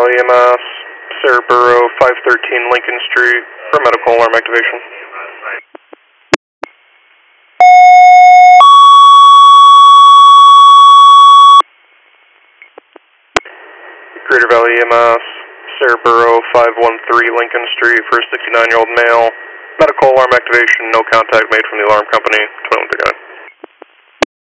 Valley EMS, Cerebro 513 Lincoln Street for medical alarm activation. Greater Valley EMS, Cerebro 513 Lincoln Street for a 69-year-old male. Medical alarm activation, no contact made from the alarm company. 21 to go.